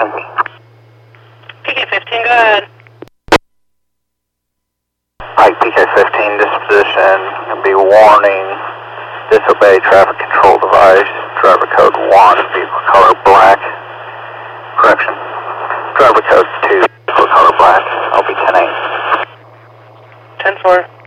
correction. PK-15, go ahead. Ike PK-15, disposition, going to be warning, disobey traffic control device, driver code 1, vehicle color black. Correction, driver code 2, vehicle color black. I'll be 10-8. 10-4.